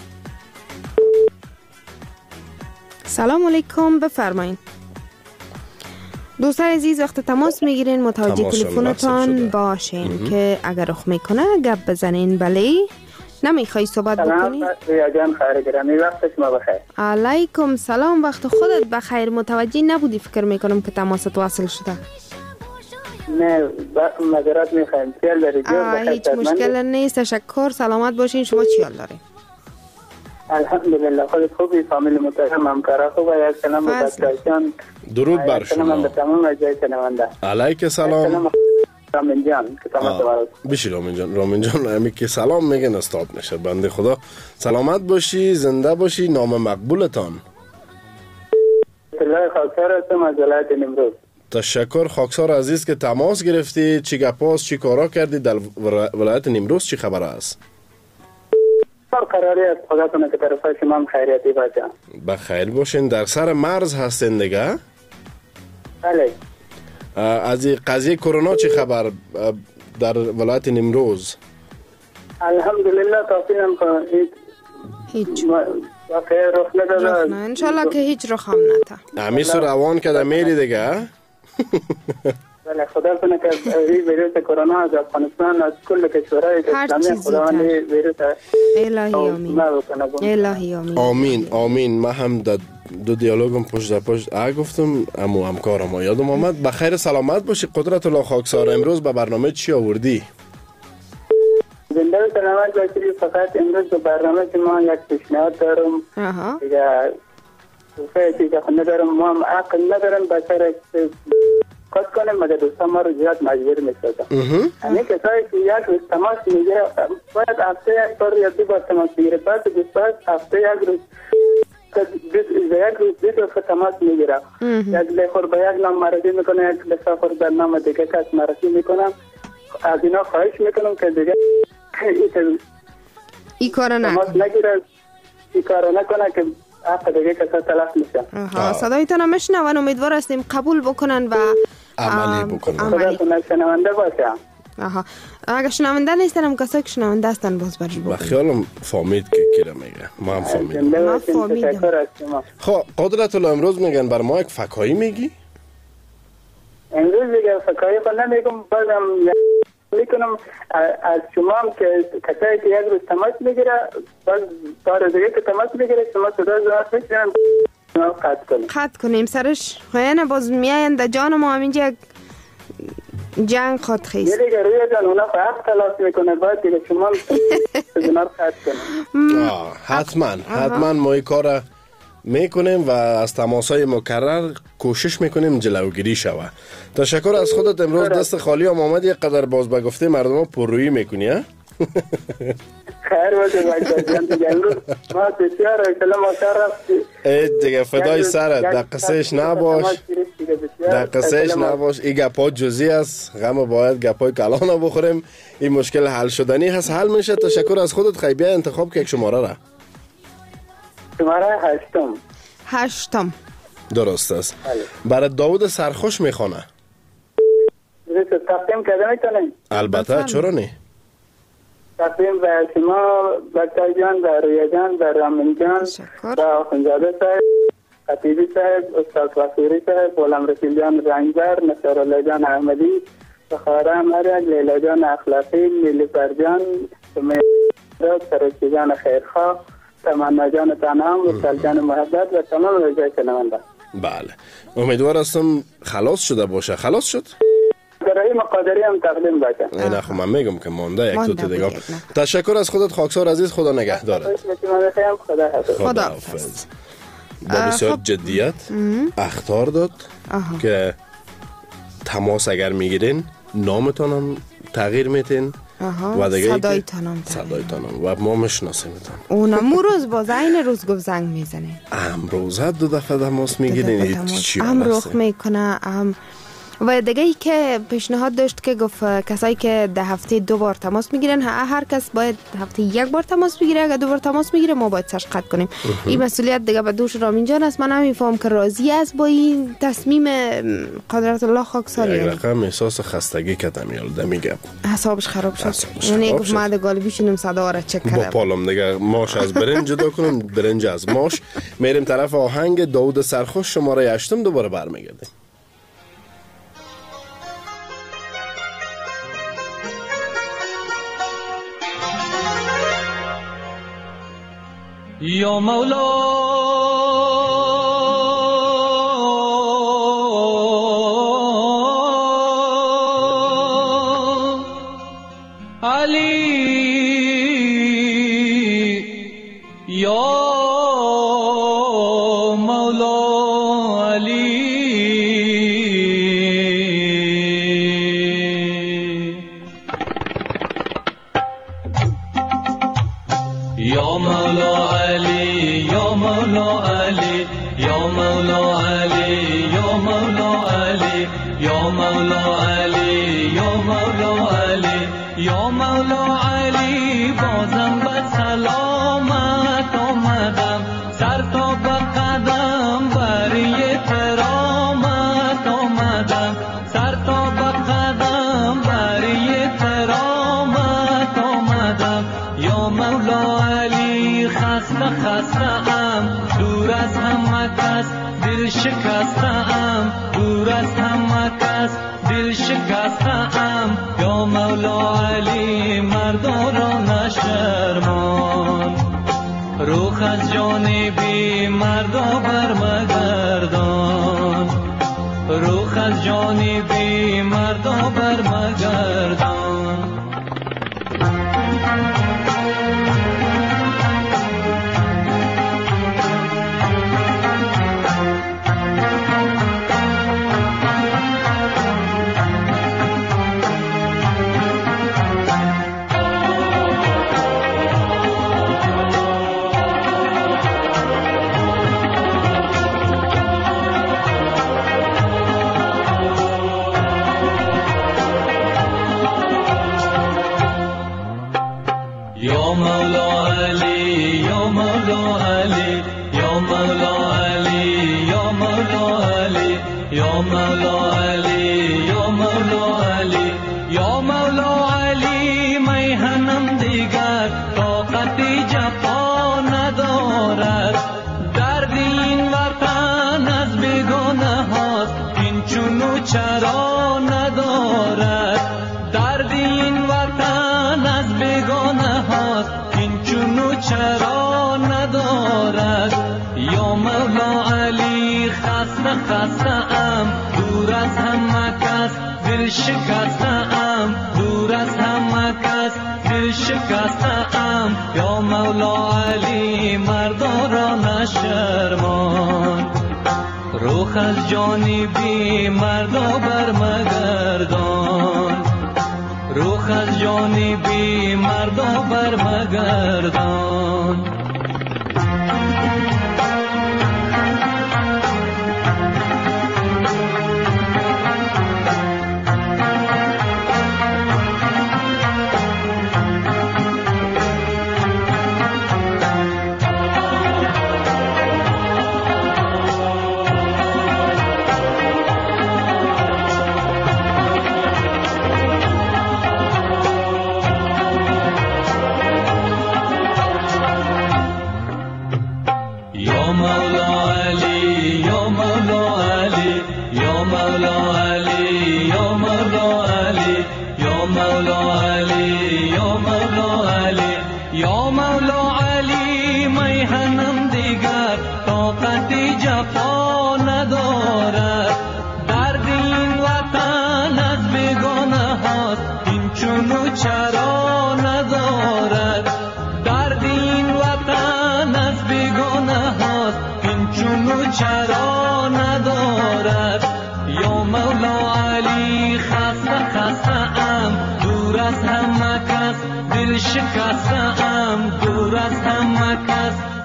سلام علیکم، بفرمایید. دوستان عزیز وقت تماس میگیرین متوجه تلفنتان باشین که اگر رخ میکنه گپ بزنین. بله، نمیخوای صحبت بکنی؟ سلام ریا جان، خیر گرامی، وقت شما بخیر. علیکم سلام، وقت خودت بخیر. متوجه نبودی فکر میکنم که تماست واصل شده. نه معذرت میخوایم. چیال داری جون؟ هیچ مشکل نیست، تشکر. سلامت باشین. شما چیال داری؟ الحمدلله خودت خوبی؟ فامیل محترم، همکارا خوبه؟ یک سلام به بچه‌هاشون. درود بر شما. سلام به تمام اجزای شنونده. علیک سلام. رامین جان که تمام دوست. بشی رامین جان. رامین جان امی که سلام میگن استاد نشه. بنده خدا سلامت باشی، زنده باشی. نام مقبولتان؟ الله خاکسار هستم از ولایت نیمروز. تشکر خاکسار عزیز که تماس گرفتی. چی گپاست، چی کارا کردی در ولایت نیمروز؟ چی خبر است؟ قراری است خدا کنه که طرف شما هم خیریتی باشه. بخیر باشین. در سر مرز هستین دیگه؟ بله. از قضیه کرونا چی خبر در ولایت نیمروز؟ الحمدلله تافیم که هیچ واقعا رخ نداده. انشالله که هیچ رخ هم نده. همیشه روان کده میری دیگه؟ بله، خدا کنه که این ویروس کرونا از افغانستان از کل کشورهای اسلامی خداوند ویروس الهی آمین. الهی آمین. آمین آمین. من هم در دو دیالوگم پشت در پشت اه گفتم امو همکارم یادم آمد. بخیر سلامت باشی. قدرت الله خاکسار، امروز به برنامه چی آوردی؟ زنده و سلامت باشی. فقط امروز به برنامه ما یک پیشنهاد دارم. آها. دیگه فکر که خود ندارم، ما هم عقل ندارم بسر کات کنم مگر دوستان ما رو زیاد مجبور میسازم. همین کسایی که یک روز تماس میگیره باید هفته یک بار یا دو بار تماس میگیره. بعد دوستان هفته یک روز یک روز دو دفعه تماس میگیره. یک لخور به یک نام معرفی میکنه، یک لسافر در نام دیگه کس معرفی میکنم. از اینا خواهش میکنم که دیگه ای کار نکنه، تماس نگیره، ای کار نکنه که حق دیگه کسا تلف میشه. آها، صدایتان هم میشنون. امیدوار هستیم قبول بکنن و عملی بکنن. عملی. خدا شنونده باشه. آها، اگه شنونده نیستن هم کسایی که شنونده هستن باز برش بکنن. بخیالم فامید که کیره میگه. ما هم فامید. ما فامیدم. خب قدرت الله امروز میگن بر ما یک فکایی میگی؟ امروز دیگه فکایی خود نمیگم، بازم میکنم از شما هم که کسایی که یک روز تماس میگیره باز بار دیگه که تماس میگیره شما صدا زنات میشنن قطع کنیم قطع کنیم سرش خویانه باز میاین در جان ما همینجا یک جنگ خود خیست. یه دیگه روی جان اونا فقط تلاش میکنه باید دیگه شما هم زنات قطع کنیم. حتما حتما ما این کار میکنیم و از تماسهای مکرر کوشش میکنیم جلوگیری شوه. تشکر از خودت. امروز دست خالی هم آمد یک قدر باز به گفته مردم ها پررویی میکنی ها؟ خیر باشه بچه جان دیگه امروز ما بسیار اکلا مشرف اید دیگه فدای سرت در قصهش نباش در قصهش نباش. این گپا جزئی است، غم باید گپای کلان بخوریم. این مشکل حل شدنی هست، حل میشه. تشکر از خودت. خیلی بیا انتخاب که یک شماره را. شماره هشتم. هشتم درست است. برای داود سرخوش میخوانه. درست تقدیم کرده میتونیم؟ البته، چرا نه؟ تقدیم به شما بچه جان، به رویا جان، به رامین جان، به آخونزاده صاحب، خطیبی صاحب، استاد وسیری صاحب، غلام رسول جان رنگبر، نصرالله جان احمدی، بخاره مرگ، لیلا جان اخلاقی، نیلی فرجان، سمیه سرکی جان خیرخواه، تمنا جان تنام، وصل جان محبت و تمام رجای شنونده. بله، امیدوار هستم خلاص شده باشه. خلاص شد؟ برای آقای مقادری هم تقدیم بشه. نه خب من میگم که مانده یک دو دیگه. تشکر از خودت خاکسار عزیز، خدا نگهدارت. خدا حافظ. خدا حافظ. با بسیار جدیت اخطار داد که تماس اگر میگیرین نامتان هم تغییر میتین و دیگه صدایتان هم صدایتان هم و ما مشناسیمتان. اونم روز باز این روز گفت زنگ میزنه. امروز دو دفعه تماس میگیرین چی هم رخ میکنه هم و دیگه ای که پیشنهاد داشت که گفت کسایی که ده هفته دو بار تماس میگیرن هر کس باید هفته یک بار تماس بگیره، اگر دو بار تماس میگیره ما باید سرش قطع کنیم. این مسئولیت دیگه به دوش رامین جان است. من نمیفهم که راضی است با این تصمیم قدرت الله خاکساری. یک رقم احساس خستگی کردم یالده میگم حسابش خراب شد. یعنی گفت ما گالبی شدیم صدا را چک کردم با پالم دیگه ماش از برنج جدا کنیم، برنج از ماش. میریم طرف آهنگ داوود سرخوش شماره هشتم، دوباره برمیگردیم. یا مولا علی یا مولا علی یا مولا شکستم دور از همه کس دل شکستم یا مولا علی مردا را نشرمان روح از جانبی مردا برمگردان روح از جانبی مردا برمگردان چرا ندارد درد این وطن از بیگانه هاست این چونو چرا ندارد یا مولا علی خسته خسته ام دور از همه کس دل شکسته ام دور از همه کس دل شکسته ام یا مولا علی مردا را نشرمان روح از جانبی مردا برمگردان روح از جانبی مردا برمگردان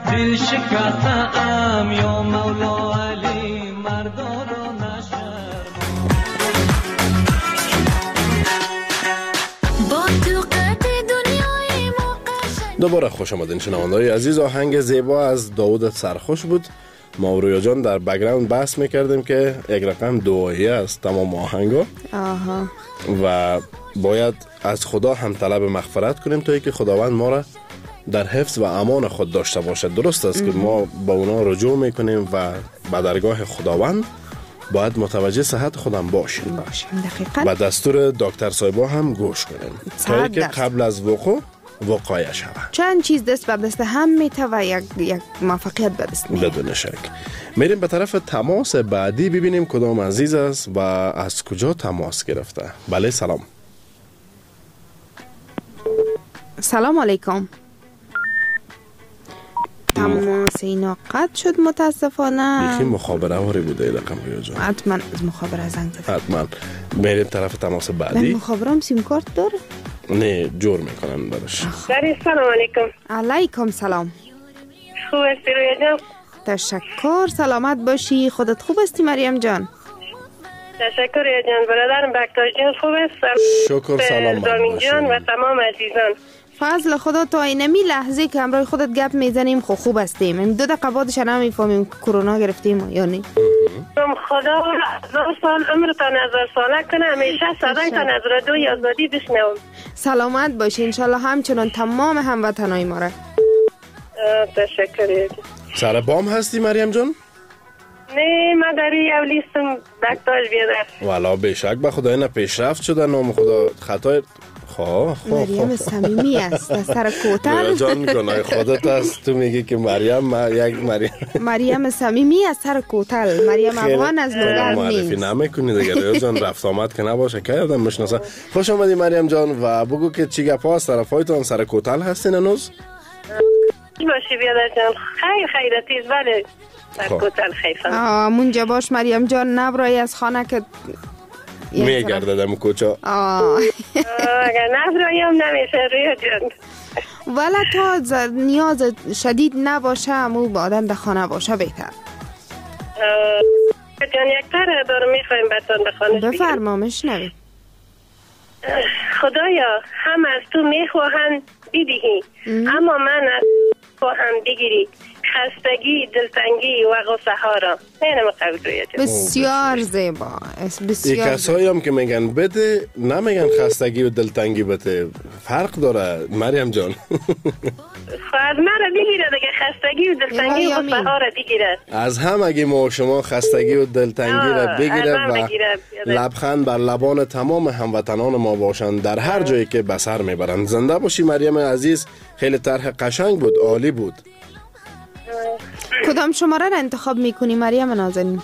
دل شکسته ام یا مولا علی مردان را نشر. دوباره خوش آمدین شنونده‌های عزیز. آهنگ زیبا از داوود سرخوش بود. ما و رویا جان در بک‌گراند بحث میکردیم که یک رقم دعایی است تمام آهنگا. آها. و باید از خدا هم طلب مغفرت کنیم تا اینکه خداوند ما را در حفظ و امان خود داشته باشد. درست است که ما با اونا رجوع میکنیم و به درگاه خداوند باید متوجه صحت خودم باشیم. باشیم دقیقاً. و دستور دکتر صاحبا هم گوش کنیم تا اینکه قبل از وقوع وقایع شود. چند چیز دست به دست هم میته و یک یک موفقیت به دست میاره. بدون شک. میریم به طرف تماس بعدی ببینیم کدام عزیز است و از کجا تماس گرفته. بله سلام. سلام علیکم. تماس اینا قطع شد متاسفانه. یکی مخابره واری بوده رقم رویا جان. حتما از مخابره زنگ زده. حتما. میریم طرف تماس بعدی. مخابره هم سیم کارت داره؟ نه جور میکنن برش. سلام علیکم. علیکم سلام. خوب هستی رویا جان؟ تشکر. سلامت باشی. خودت خوب هستی مریم جان؟ تشکر رویا جان. برادرم بکتاش جان خوب است؟ شکر سلام زامین جان و تمام عزیزان. فضل خدا تا اینمی لحظه که همراه خودت گپ میزنیم خو خوب هستیم. این دو دقیقه بعدش نمیفهمیم کرونا گرفتیم یا نه. خدا هزار سال عمرتان هزار ساله کنه. همیشه صدایتان از رادیوی آزادی بشنوم. سلامت باشی انشالله همچنان تمام هموطنای ما را. تشکر. سر بام هستی مریم جان؟ نه من در اولیستم بکتاش بیادر. والا بیشک به خدا اینا پیشرفت شده نام خدا خطای خواه خواه مریم صمیمی است از سر کوتل. رویا جان گناه خودت است تو میگی که مریم ما یک مریم مریم صمیمی از سر کوتل. مریم افغان از لوگر نیست. معرفی نمیکنی دیگه رویا جان. رفت آمد که نباشه که آدم مشناسه. خوش آمدی مریم جان و بگو که چی گپ است طرفایتون سر کوتل هستین هنوز؟ باشی بیادر جان. خیر خیرتیز بله سر کوتل خیفم. آه منجا باش مریم جان نبرای از خانه که میگرده دم کوچا. آه اگر نبرایم نمیشه رویا جان. ولی تا نیاز شدید نباشه امو با آدم در خانه باشه بهتر. جان یک تر دارم میخوایم بتان به خانه بگیریم. بفرمامش نوید. خدایا هم از تو میخواهند بدهی اما من از خواهم بگیری خستگی دلتنگی و غصه ها را. اینم قبول رویا جان. بسیار زیبا. بسیار. این کسایی هم که میگن بده نمیگن خستگی و دلتنگی بده. فرق داره مریم جان. خواهد مرا بگیره دیگه خستگی و دلتنگی و غصه ها را بگیره. از هم اگه ما شما خستگی و دلتنگی را بگیره و لبخند بر لبان تمام هموطنان ما باشند در هر جایی که به سر میبرند. زنده باشی مریم عزیز. خیلی طرح قشنگ بود. عالی بود. کدام شماره را انتخاب میکنی مریم نازنین؟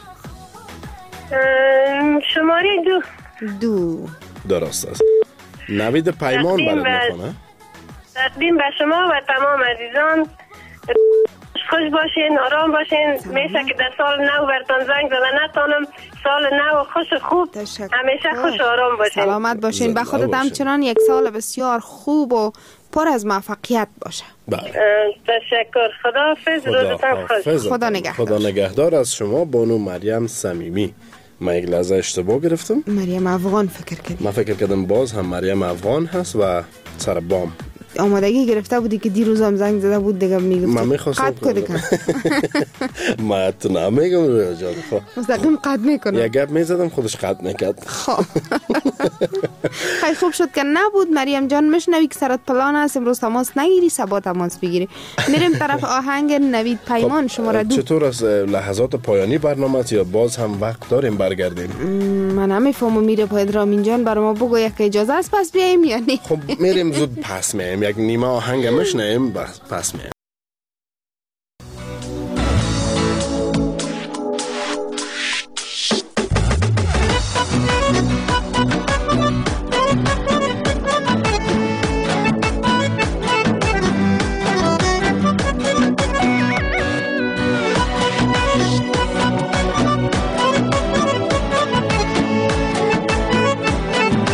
شماره دو. دو درست است. نوید پیمان برات میخونه. تقدیم به شما و تمام عزیزان. خوش باشین آرام باشین. میشه که در سال نو برتان زنگ زده نتانم. سال نو خوش خوب همیشه خوش آرام باشین. سلامت باشین. به خودت همچنان یک سال بسیار خوب و پر از موفقیت باشه. تشکر. خدا حافظ. روزتان خوش. خدا نگهدار. خدا نگهدار از شما بانو مریم صمیمی. من یک لحظه اشتباه گرفتم. مریم افغان فکر کردم. من فکر کردم باز هم مریم افغان هست و سر بام آمادگی گرفته بودی که دیروز هم زنگ زده بود دیگه میگفت من میخواستم قد کده کن. من تو نمیگم رویا جان. مستقیم قد میکنم. یک گپ میزدم خودش قد میکرد. خب خیلی خوب شد که نبود. مریم جان مشنوی که سرت پلان است امروز تماس نگیری سبا تماس بگیری. میریم طرف آهنگ نوید پیمان. شماره دو. چطور از لحظات پایانی برنامه یا باز هم وقت داریم برگردیم؟ من نمیفهمم. میره پاید رامین جان برای ما بگو یک اجازه است پس بیاییم یا نه؟ خب میریم زود پس میایم. یک نیمه آهنگ مشنویم پس میایم.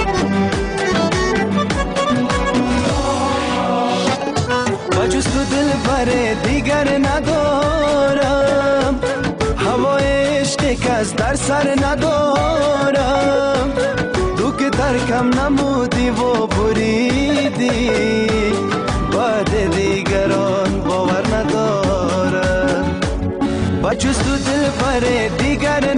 جز تو دل کس در سر ندارم، تو که ترکم نمودی و بریدی، بعد دیگران باور ندارم، با جز تو دل پر دیگر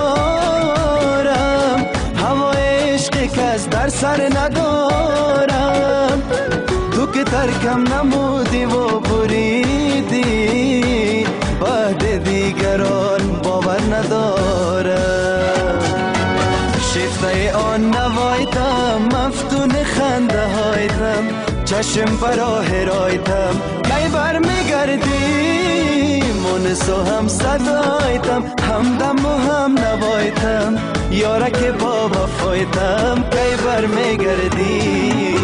ندارم، هوای عشق کس در سر ندارم، تو که ترکم نمودی و بریدی، بعد دیگران باور ندارم. شیفته آن نوایتم، مفتون خنده هایتم، چشم براه رایتم، کی بر میگردی مونس و هم صدایتم، همدم و هم نوایتم، یارک با وفایتم، کی بر میگردی.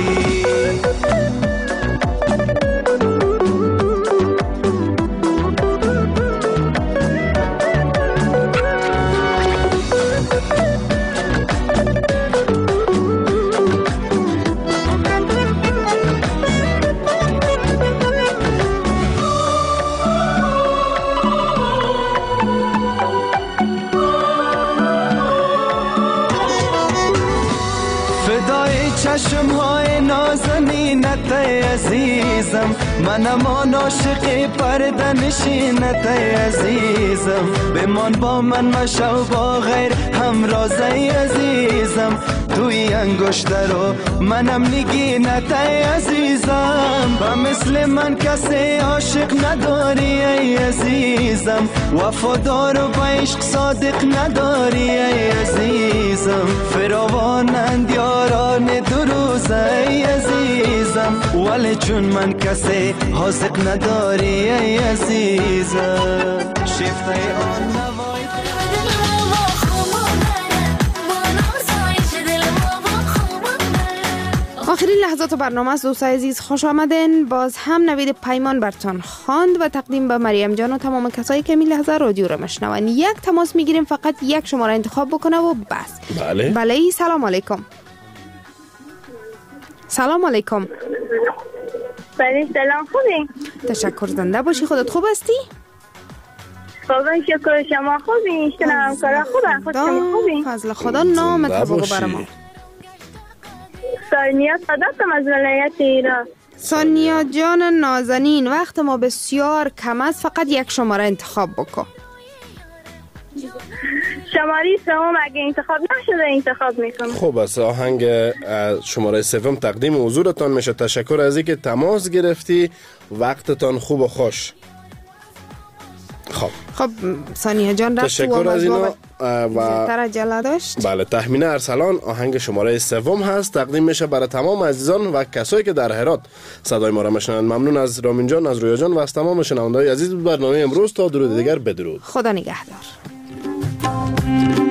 چشم های نازنینت عزیزم، منم آن عاشق پرده نشینت عزیزم، بمان با من مشو با غیر همرازه عزیزم، توی انگشتر رو منم نگینت عزیزم، و مثل من کسی عاشق نداری ای عزیزم، وفادار و با عشق صادق نداری ای عزیزم، فراوانند یاران دو روز ای عزیزم، ولی چون من کسی حاضق نداری ای عزیزم. شیفته آن نوای آخرین لحظات برنامه است دوستای عزیز، خوش آمدین. باز هم نوید پیمان برتان خواند و تقدیم به مریم جان و تمام کسایی که می لحظه رادیو رو میشنون. یک تماس میگیریم، فقط یک شماره انتخاب بکنه و بس. بله بله. سلام علیکم. سلام علیکم. بله سلام، خوبی؟ تشکر، زنده باشی. خودت خوب هستی؟ خدا شکر، شما خوبی؟ شما کارا خوبه؟ خود شما خوبی؟ فضل خدا نامت بگو بر ما. سانیا صداتم از ولایت ایران. سانیا جان نازنین، وقت ما بسیار کم است، فقط یک شماره انتخاب بکن. شماره سوم اگه انتخاب نشده انتخاب میکنم. خوب است، آهنگ شماره سوم تقدیم حضورتان میشه. تشکر از اینکه تماس گرفتی، وقتتان خوب و خوش. خب خب سانیا جان رفت تشکر از اینا و زیادتر عجله داشت. بله، تخمینه ارسلان آهنگ شماره سوم هست، تقدیم میشه برای تمام عزیزان و کسایی که در هرات صدای ما را میشنوند. ممنون از رامین جان، از رویا جان و از تمام شنونده‌های عزیز برنامه امروز. تا درود دیگر، بدرود. خدا نگهدار.